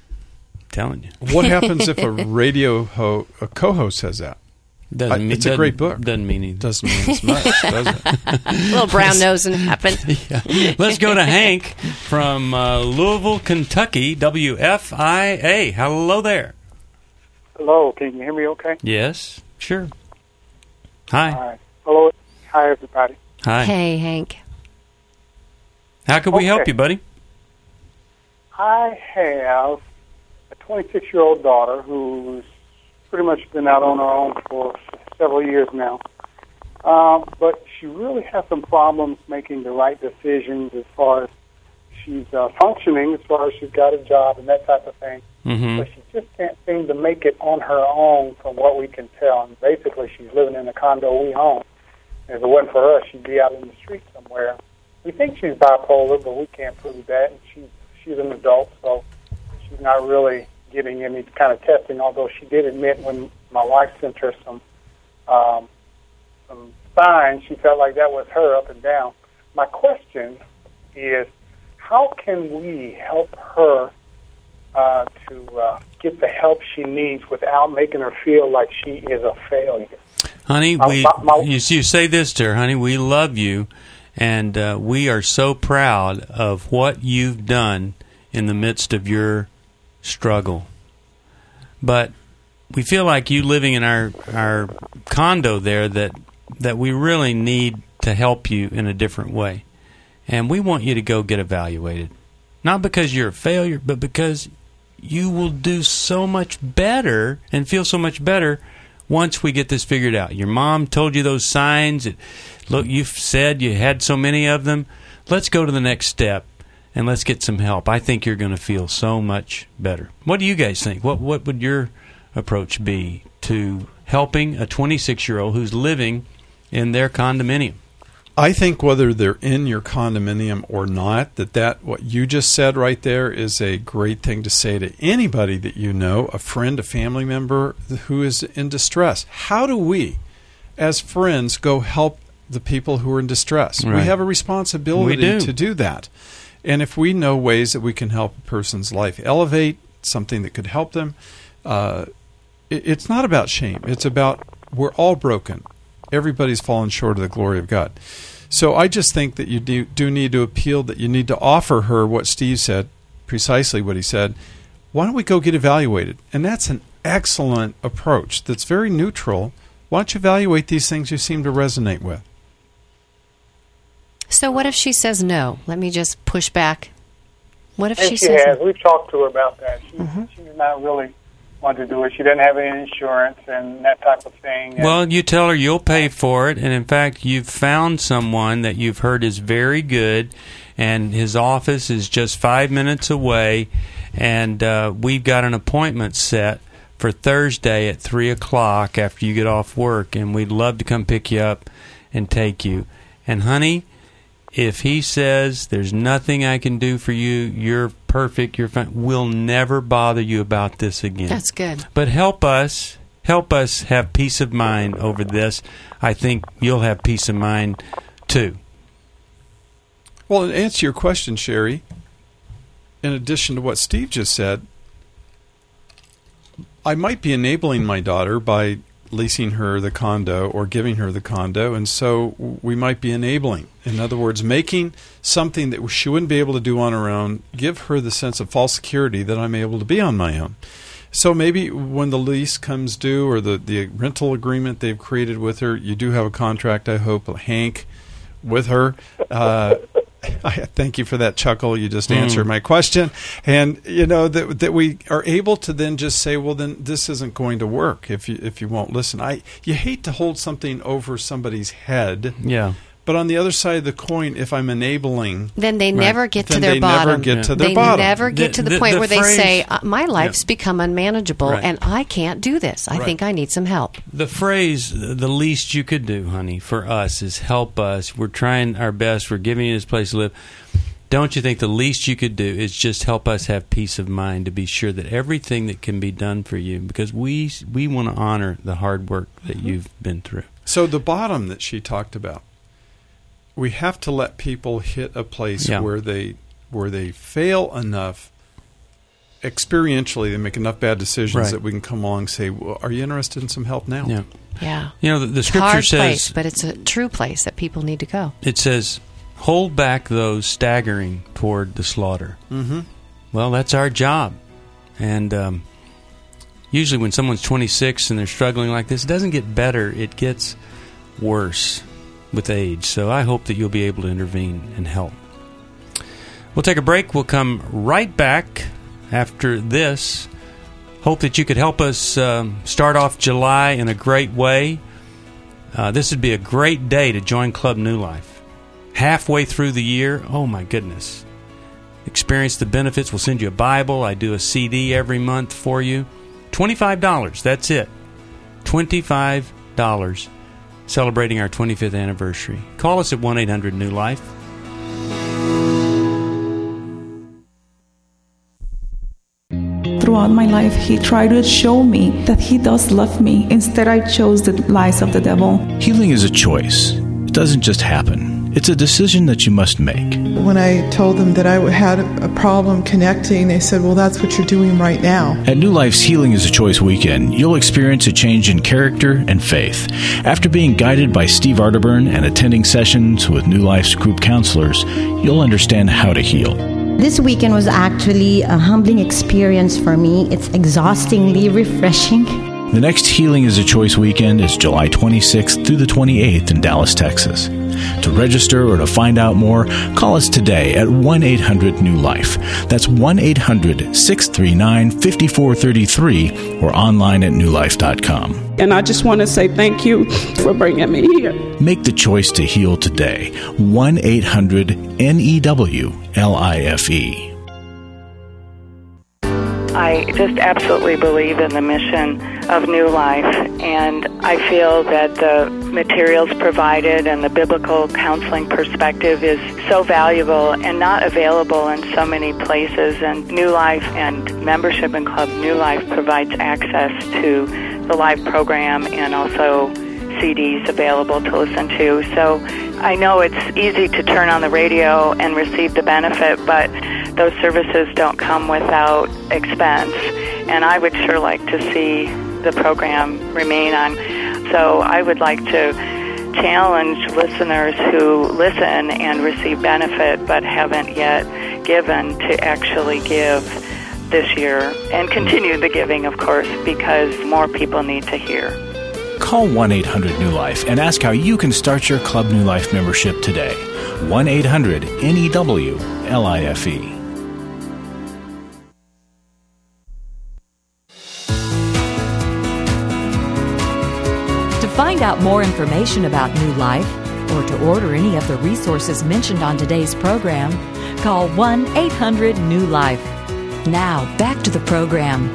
B: telling you.
H: What happens if a radio ho- a co-host says that?
B: Doesn't
H: I,
B: mean,
H: it's a great book.
B: Doesn't mean anything.
H: Doesn't mean as much, does it?
F: A little brown nosing happened.
B: Yeah. Let's go to Hank from uh, Louisville, Kentucky, W F I A. Hello there.
U: Hello, can you hear me okay?
B: Yes, sure. Hi.
U: All right. Hello. Hi, everybody.
B: Hi.
F: Hey, Hank.
B: How can we
U: Okay.
B: help you, buddy?
U: I have a twenty-six-year-old daughter who's pretty much been out on her own for several years now. Um, but she really has some problems making the right decisions as far as she's uh, functioning, as far as she's got a job and that type of thing.
B: Mm-hmm.
U: But she just can't seem to make it on her own from what we can tell. And basically, she's living in a condo we own. If it wasn't for us, she'd be out in the street somewhere. We think she's bipolar, but we can't prove that. And she's, she's an adult, so she's not really getting any kind of testing, although she did admit when my wife sent her some um, some signs, she felt like that was her up and down. My question is, how can we help her uh, to uh, get the help she needs without making her feel like she is a failure?
B: Honey,
U: My-
B: we
U: my- my-
B: you, you say this to her, honey, we love you, and uh, we are so proud of what you've done in the midst of your struggle. But we feel like you living in our our condo there that that we really need to help you in a different way. And we want you to go get evaluated. Not because you're a failure, but because you will do so much better and feel so much better once we get this figured out. Your mom told you those signs. It, look, you've said you had so many of them. Let's go to the next step and let's get some help. I think you're going to feel so much better. What do you guys think? What what would your approach be to helping a twenty-six-year-old who's living in their condominium?
H: I think whether they're in your condominium or not, that, that what you just said right there is a great thing to say to anybody that you know, a friend, a family member who is in distress. How do we, as friends, go help the people who are in distress.
B: Right.
H: We have a responsibility
B: We do.
H: to do that. And if we know ways that we can help a person's life elevate, something that could help them, uh, it, it's not about shame. It's about we're all broken. Everybody's fallen short of the glory of God. So I just think that you do, do need to appeal, that you need to offer her what Steve said, precisely what he said. Why don't we go get evaluated? And that's an excellent approach that's very neutral. Why don't you evaluate these things you seem to resonate with?
F: So what if she says no? Let me just push back. What if
U: and
F: she,
U: she
F: says
U: has. We've talked to her about that. She,
F: mm-hmm.
U: she did not really want to do it. She doesn't have any insurance and that type of thing. And
B: Well, you tell her you'll pay for it, and in fact, you've found someone that you've heard is very good, and his office is just five minutes away, and uh, we've got an appointment set for Thursday at three o'clock after you get off work, and we'd love to come pick you up and take you. And, honey, if he says there's nothing I can do for you, you're perfect, you're fine, we'll never bother you about this again.
F: That's good.
B: But help us, help us have peace of mind over this. I think you'll have peace of mind too.
H: Well, to answer your question, Sherry, in addition to what Steve just said, I might be enabling my daughter by leasing her the condo or giving her the condo, and so we might be enabling. In other words, making something that she wouldn't be able to do on her own, give her the sense of false security that I'm able to be on my own. So maybe when the lease comes due or the, the rental agreement they've created with her, you do have a contract, I hope, Hank, with her. Uh, I thank you for that chuckle. You just answered
B: Mm.
H: my question. And, you know, that that we are able to then just say, well, then this isn't going to work if you if you won't listen. I You hate to hold something over somebody's head.
B: Yeah.
H: But on the other side of the coin, if I'm enabling...
F: Then they never get to
H: then
F: their
H: they
F: bottom.
H: never get to their
F: they
H: bottom.
F: never get
B: The-
F: to the,
B: the-
F: point
B: the
F: where
B: phrase-
F: they say, uh, my life's
B: Yeah.
F: become unmanageable
B: Right.
F: and I can't do this. I
B: Right.
F: think I need some help.
B: The phrase, the least you could do, honey, for us is help us. We're trying our best. We're giving you this place to live. Don't you think the least you could do is just help us have peace of mind to be sure that everything that can be done for you, because we we want to honor the hard work that
H: Mm-hmm.
B: you've been through.
H: So the bottom that she talked about, we have to let people hit a place
B: Yeah.
H: where they where they fail enough experientially, they make enough bad decisions
B: Right.
H: that we can come along and say, well, are you interested in some help now?
B: Yeah.
F: Yeah.
B: You know, the, the
F: It's a
B: scripture
F: hard
B: says...
F: place, but it's a true place that people need to go.
B: It says, hold back those staggering toward the slaughter.
H: Mm-hmm.
B: Well, that's our job. And um, usually when someone's twenty-six and they're struggling like this, it doesn't get better. It gets worse with age. So I hope that you'll be able to intervene and help. We'll take a break. We'll come right back after this. Hope that you could help us um, start off July in a great way. Uh, this would be a great day to join Club New Life. Halfway through the year, oh my goodness. Experience the benefits. We'll send you a Bible. I do a C D every month for you. twenty-five dollars, that's it. twenty-five dollars. Celebrating our twenty-fifth anniversary. Call us at one eight hundred new life.
C: Throughout my life, he tried to show me that he does love me. Instead, I chose the lies of the devil.
A: Healing is a choice. It doesn't just happen. It's a decision that you must make.
V: When I told them that I had a problem connecting, they said, well, that's what you're doing right now.
A: At New Life's Healing is a Choice weekend, you'll experience a change in character and faith. After being guided by Steve Arterburn and attending sessions with New Life's group counselors, you'll understand how to heal.
W: This weekend was actually a humbling experience for me. It's exhaustingly refreshing.
A: The next Healing is a Choice weekend is July twenty-sixth through the twenty-eighth in Dallas, Texas. To register or to find out more, call us today at one eight hundred new life. That's one eight hundred six three nine five four three three or online at new life dot com.
C: And I just want to say thank you for bringing me here.
A: Make the choice to heal today. one eight hundred N E W L I F E.
T: I just absolutely believe in the mission of New Life, and I feel that the materials provided and the biblical counseling perspective is so valuable and not available in so many places. And New Life and membership in Club New Life provides access to the live program and also
Q: C Ds available to listen to. So I know it's easy to turn on the radio and receive the benefit, but those services don't come without expense. And I would sure like to see the program remain on. So I would like to challenge listeners who listen and receive benefit but haven't yet given to actually give this year and continue the giving, of course, because more people need to hear.
A: Call one eight hundred New Life and ask how you can start your Club New Life membership today. one eight hundred N E W L I F E.
N: To find out more information about New Life or to order any of the resources mentioned on today's program, call one eight hundred New Life. Now, back to the program.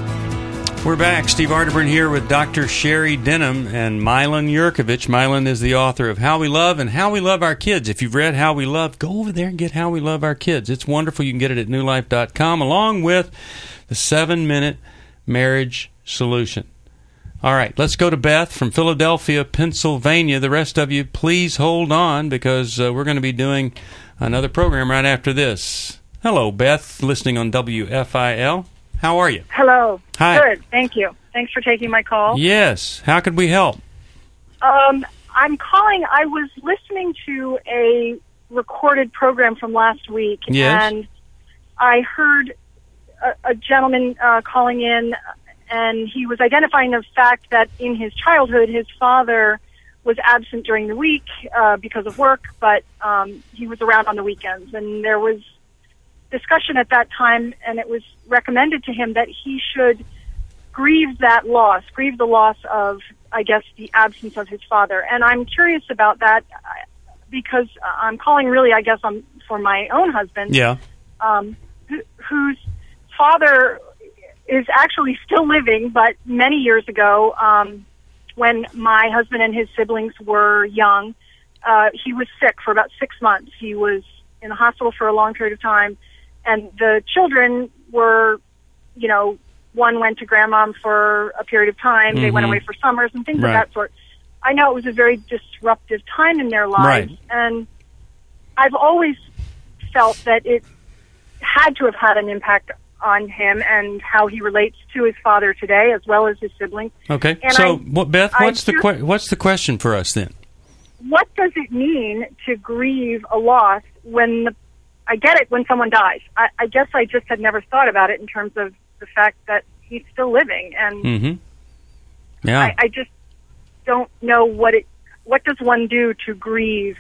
B: We're back. Steve Arterburn here with Doctor Sherry Denham and Milan Yurkovich. Milan is the author of How We Love and How We Love Our Kids. If you've read How We Love, go over there and get How We Love Our Kids. It's wonderful. You can get it at new life dot com along with the seven-minute marriage solution. All right, let's go to Beth from Philadelphia, Pennsylvania. The rest of you, please hold on because uh, we're going to be doing another program right after this. Hello, Beth, listening on W F I L. How are you?
D: Hello.
B: Hi.
D: Good. Thank you. Thanks for taking my call.
B: Yes. How could we help?
D: Um, I'm calling. I was listening to a recorded program from last week,
B: Yes.
D: and I heard a, a gentleman uh, calling in, and he was identifying the fact that in his childhood, his father was absent during the week uh, because of work, but um, he was around on the weekends, and there was discussion at that time, and it was recommended to him that he should grieve that loss, grieve the loss of, I guess, the absence of his father. And I'm curious about that because I'm calling really, I guess, um, for my own husband,
B: Yeah.
D: um, wh- whose father is actually still living, but many years ago, um, when my husband and his siblings were young, uh, he was sick for about six months. He was in the hospital for a long period of time. And the children were, you know, one went to grandmom for a period of time. They went
E: Mhm.
D: away for summers and things
E: Right.
D: of that sort. I know it was a very disruptive time in their lives.
E: Right.
D: And I've always felt that it had to have had an impact on him and how he relates to his father today as well as his siblings.
B: Okay.
D: And
B: so,
D: I-
B: what, Beth,
D: I
B: what's the
D: hear-
B: que- what's the question for us then?
D: What does it mean to grieve a loss when the I get it when someone dies. I, I guess I just had never thought about it in terms of the fact that he's still living, and
B: Mm-hmm. Yeah.
D: I, I just don't know what it. What does one do to grieve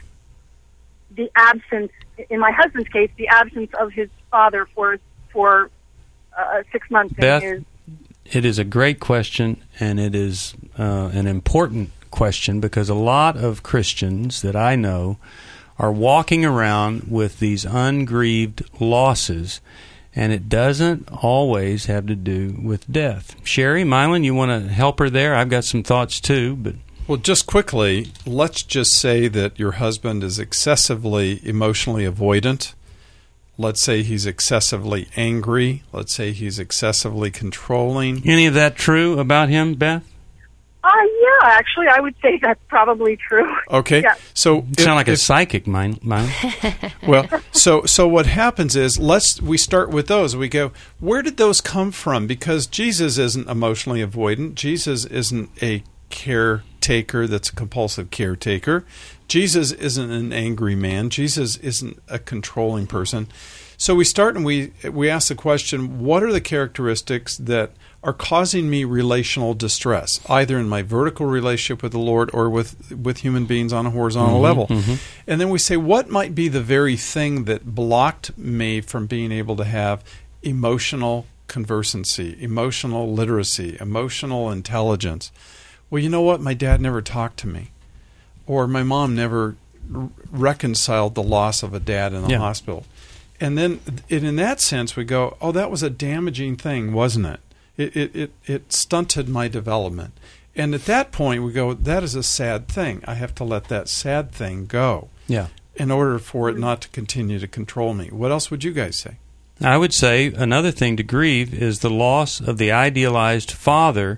D: the absence? In my husband's case, the absence of his father for for uh, six months.
B: Beth,
D: in his,
B: it is a great question, and it is uh, an important question because a lot of Christians that I know are walking around with these ungrieved losses, and it doesn't always have to do with death. Sherry, Milan, you want to help her there? I've got some thoughts too, but
H: Well, just quickly, let's just say that your husband is excessively emotionally avoidant. Let's say he's excessively angry. Let's say he's excessively controlling.
B: any of that true about him, Beth?
D: uh, yeah, actually, I would say that's probably true.
H: Okay,
D: Yeah.
H: so
B: You sound like a psychic, mine. mine.
H: well, so so what happens is let's we start with those. We go, where did those come from? Because Jesus isn't emotionally avoidant. Jesus isn't a caretaker that's a compulsive caretaker. Jesus isn't an angry man. Jesus isn't a controlling person. So we start and we we ask the question, what are the characteristics that are causing me relational distress, either in my vertical relationship with the Lord or with, with human beings on a horizontal
B: Mhm,
H: level?
B: mhm.
H: And then we say, what might be the very thing that blocked me from being able to have emotional conversancy, emotional literacy, emotional intelligence? Well, you know what? My dad never talked to me. Or my mom never r- reconciled the loss of a dad in the
B: Yeah.
H: hospital. And then it, in that sense, we go, oh, that was a damaging thing, wasn't it? It, it, it, it stunted my development. And at that point, we go, that is a sad thing. I have to let that sad thing go
B: Yeah.
H: in order for it not to continue to control me. What else would you guys say?
B: I would say another thing to grieve is the loss of the idealized father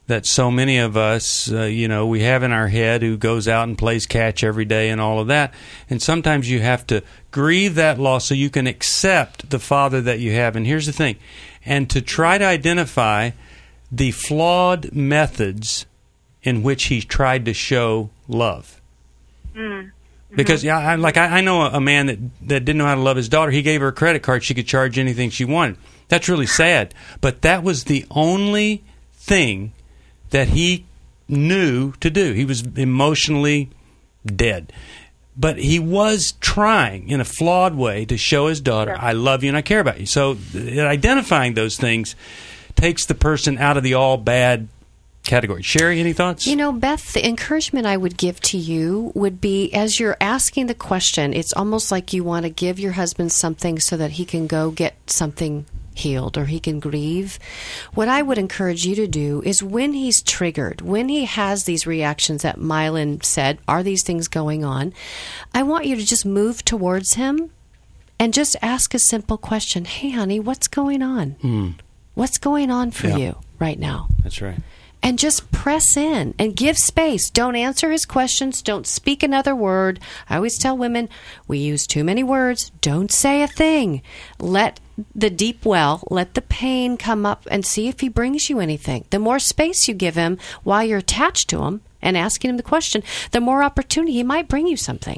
B: that so many of us, uh, you know, we have in our head, who goes out and plays catch every day and all of that. And sometimes you have to grieve that loss so you can accept the father that you have. And here's the thing, and to try to identify the flawed methods in which he tried to show love.
D: Mm.
B: Because, yeah, I, like I, I know a man that, that didn't know how to love his daughter. He gave her a credit card. She could charge anything she wanted. That's really sad. But that was the only thing that he knew to do. He was emotionally dead. But he was trying in a flawed way to show his daughter, I love you and I care about you. So uh, identifying those things takes the person out of the all bad category. Sherry, any thoughts?
F: You know, Beth, the encouragement I would give to you would be, as you're asking the question, it's almost like you want to give your husband something so that he can go get something healed or he can grieve. What I would encourage you to do is, when he's triggered, when he has these reactions that Mylan said, are these things going on? I want you to just move towards him and just ask a simple question. Hey, honey, what's going on?
B: Mm.
F: What's going on for
B: Yeah.
F: you right now?
B: That's right.
F: And just press in and give space. Don't answer his questions. Don't speak another word. I always tell women, we use too many words. Don't say a thing. Let the deep well, let the pain come up and see if he brings you anything. The more space you give him while you're attached to him and asking him the question, the more opportunity he might bring you something.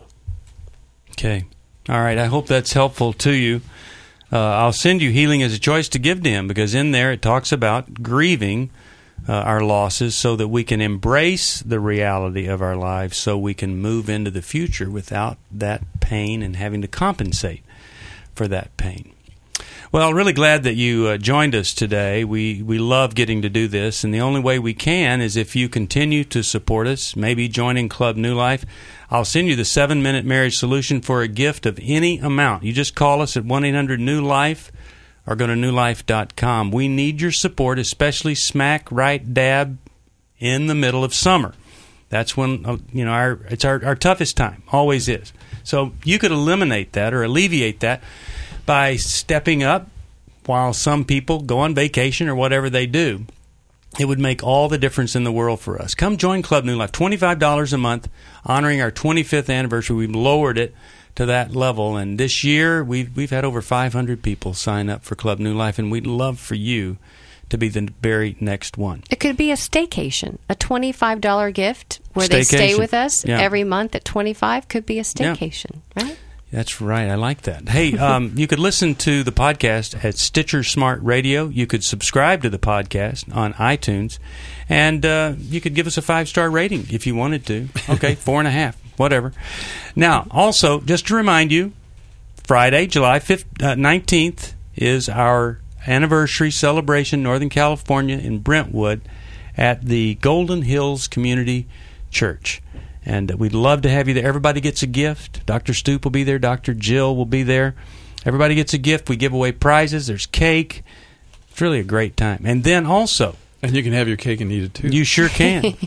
B: Okay. All right. I hope that's helpful to you. Uh, I'll send you Healing as a Choice to Give to Him, because in there it talks about grieving uh, our losses so that we can embrace the reality of our lives, so we can move into the future without that pain and having to compensate for that pain. Well, really glad that you uh, joined us today. We we love getting to do this, and the only way we can is if you continue to support us, maybe joining Club New Life. I'll send you the seven-minute marriage solution for a gift of any amount. You just call us at one eight hundred new life or go to new life dot com. We need your support, especially smack right dab in the middle of summer. That's when, uh, you know, our it's our, our toughest time, always is. So you could eliminate that or alleviate that by stepping up while some people go on vacation or whatever they do. It would make all the difference in the world for us. Come join Club New Life. twenty-five dollars a month, honoring our twenty-fifth anniversary. We've lowered it to that level. And this year, we've, we've had over five hundred people sign up for Club New Life, and we'd love for you to be the very next one.
F: It could be a staycation, a twenty-five dollars gift where they stay
B: Staycation.
F: with us
B: Yeah.
F: every month at twenty-five dollars. Could be a staycation, right?
B: That's right. I like that. Hey, um, you could listen to the podcast at Stitcher Smart Radio. You could subscribe to the podcast on iTunes. And uh, you could give us a five-star rating if you wanted to. Okay, four and a half, whatever. Now, also, just to remind you, Friday, July nineteenth is our anniversary celebration in Northern California in Brentwood at the Golden Hills Community Church. And we'd love to have you there. Everybody gets a gift. Doctor Stoop will be there. Doctor Jill will be there. Everybody gets a gift. We give away prizes. There's cake. It's really a great time. And then also...
H: And you can have your cake and eat it, too.
B: You sure can.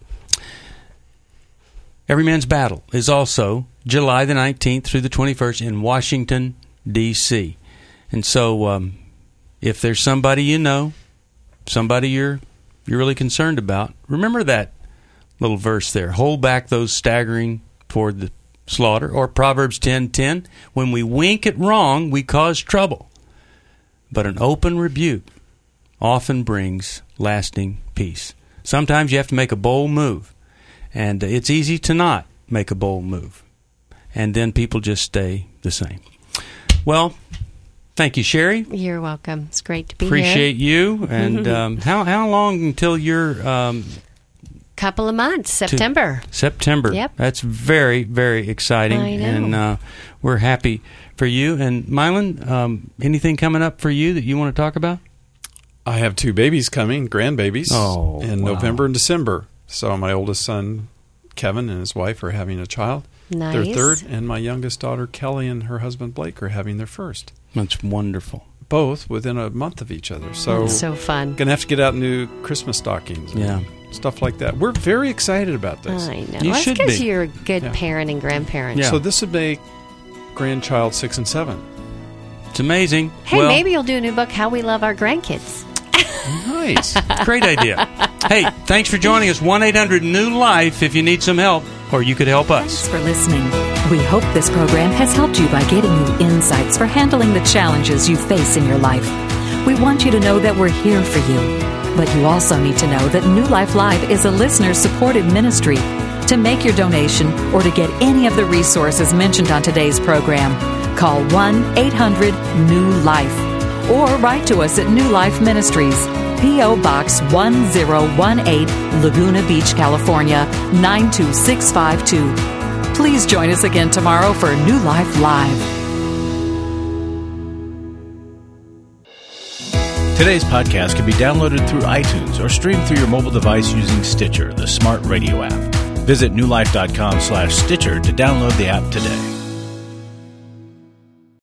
B: Every Man's Battle is also July the nineteenth through the twenty-first in Washington, D C And so um, if there's somebody you know, somebody you're you're really concerned about, remember that little verse there. Hold back those staggering toward the slaughter. Or Proverbs ten ten. When we wink at wrong, we cause trouble. But an open rebuke often brings lasting peace. Sometimes you have to make a bold move. And it's easy to not make a bold move. And then people just stay the same. Well, thank you, Sherry.
F: You're welcome. It's great to be
B: Appreciate
F: here.
B: you. And um, how, how long until you're... Um,
F: Couple of months, September.
B: September.
F: Yep.
B: That's very, very exciting.
F: I know.
B: And uh, we're happy for you. And Mylan, um, anything coming up for you that you want to talk about?
H: I have two babies coming, grandbabies,
B: oh,
H: in
B: wow.
H: November and December. So my oldest son, Kevin, and his wife are having a child.
F: Nice.
H: Their third, and my youngest daughter, Kelly, and her husband, Blake, are having their first.
B: That's wonderful.
H: Both within a month of each other. So
F: That's so fun.
H: Going to have to get out new Christmas stockings. And
B: yeah.
H: Stuff like that. We're very excited about this.
F: I know.
B: You
F: Well,
B: should
F: that's because
B: be.
F: you're a good
H: Yeah.
F: parent and grandparent.
B: Yeah.
H: So this would make grandchild six and seven.
B: It's amazing.
F: Hey,
B: well,
F: maybe you'll do a new book, How We Love Our Grandkids.
B: Nice. Great idea. Hey, thanks for joining us. one eight hundred new life if you need some help, or you could help us.
N: Thanks for listening. We hope this program has helped you by getting you insights for handling the challenges you face in your life. We want you to know that we're here for you. But you also need to know that New Life Live is a listener-supported ministry. To make your donation or to get any of the resources mentioned on today's program, call one eight hundred new life or write to us at New Life Ministries, P O. Box one zero one eight, Laguna Beach, California, nine two six five two. Please join us again tomorrow for New Life Live.
A: Today's podcast can be downloaded through iTunes or streamed through your mobile device using Stitcher, the smart radio app. Visit newlife.com slash Stitcher to download the app today.